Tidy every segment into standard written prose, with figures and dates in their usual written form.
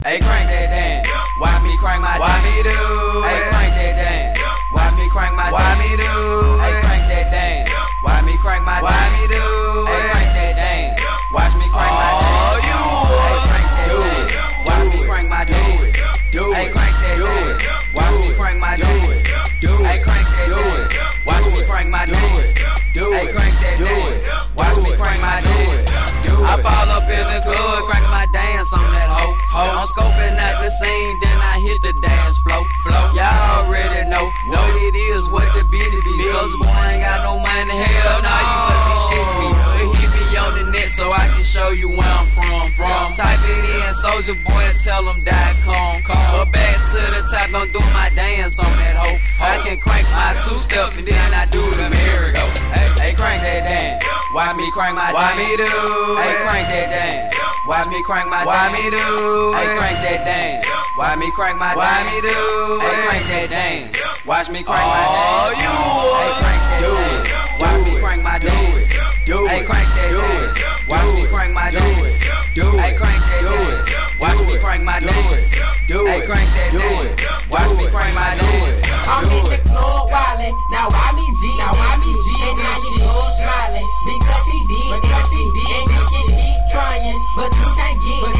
Hey, crank that damn. Why me crank my damn? Why me do? Hey, crank that damn. Why me crank my damn? Why me do? Hey, crank that damn. Why me crank my damn? Why me do? Hey, crank that damn. Watch me crank my damn. Oh, you hey, crank that damn. Watch me crank my damn. Hey, crank that damn. Watch me crank my damn. Hey, crank that damn. Watch me crank my damn. Hey, crank that damn. Watch me crank my damn. I fall up in the club, crank my dance on that hoe. I'm scoping at the scene, then I hit the dance flow. Y'all already know what it is, what the beat it is. Soulja Boy ain't got no money, hell nah, you must be shitting me. But he be on the net so I can show you where I'm from. Type it in, Soulja Boy, and tell him .com. But back to the top, don't do my dance on that hoe. I can crank my two-step and then I do the merry-go. Hey, crank that dance. Why me crank my dance? Why me do? Hey, crank that dance. Why me crank my dance? Why me do? Hey, crank that dance. Why me crank my dance? Why me do? Hey, crank that dance. Watch me crank my dance. Oh, you hey, crank that dance. Watch me crank my dance. Hey, crank that dance. Watch me crank my dance. Hey, crank that dance. Watch me crank my dance. Hey, crank that dance. Watch me crank my dance. I'm in the club wildin', now why me G? Now why me G? And now she all smiling because she did, and you can keep trying, but you can't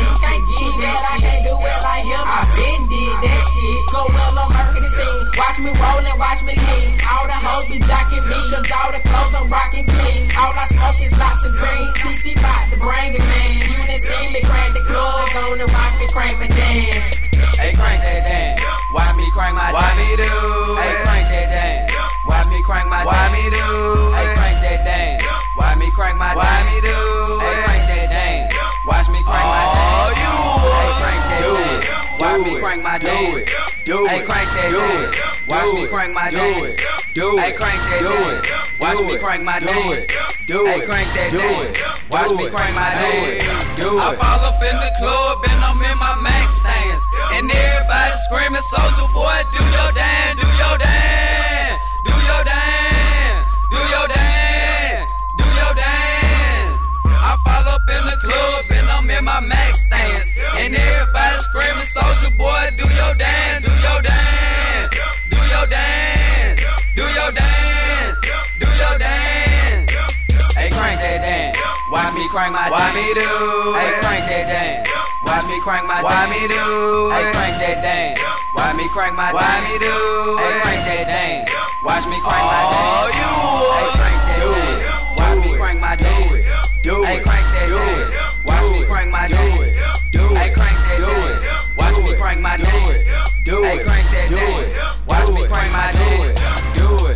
get that. I can't do it like him. I been did that shit. Go well on Mercury scene. Watch me rollin', watch me lean. All the hoes be jocking me, cause all the clothes I'm rockin' clean. All I smoke is lots of green. TC bout to bring it, man. You done seen me crank the club, gonna watch me crank my dance. Hey, crank that dance. Why me crank my dance? Why me do? Hey, crank that dance. Why me crank my dance? Why me do? Hey, crank that dance. Why me crank my dance? Why me do? Hey, crank that dance. Watch me crank my dance. Oh, you hey, crank that dance. Why me crank my dance? Hey, crank that dance. Watch me crank my dance. Hey, crank that dance. Watch me crank my dance. Hey, crank that dance. Watch me crank my dance. I fall up in the club and I'm in my max stance. And everybody screaming, Soulja Boy, do your dance, do your dance, do your dance, do your dance, do your dance. I fall up in the club and I'm in my max stance. And everybody screaming, Soulja Boy, do your dance, do your dance, do your dance, do your dance, do your dance. Hey, crank that dance. Why me crank my dance? Why me do? Hey, crank that dance. Why me crank my dance? Why me do? Hey, crank that dance. Why me crank my dance? Why me do? Hey, crank that dance. Watch me crank my dance. Oh, you hey, crank that dance. Watch me crank my dance. Hey, crank that dance. Watch me crank my dance. Hey, crank that dance. Watch me crank my dance. Hey, crank that dance. Watch me crank my dance. Do it.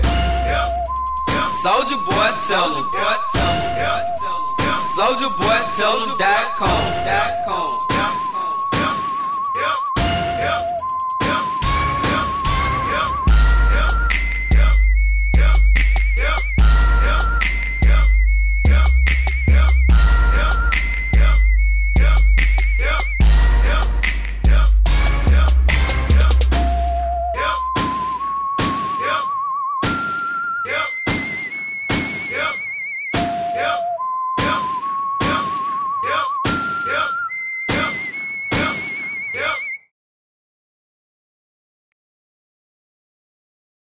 Soulja Boy, tell him. Soulja Boy, tell him .com. Yep.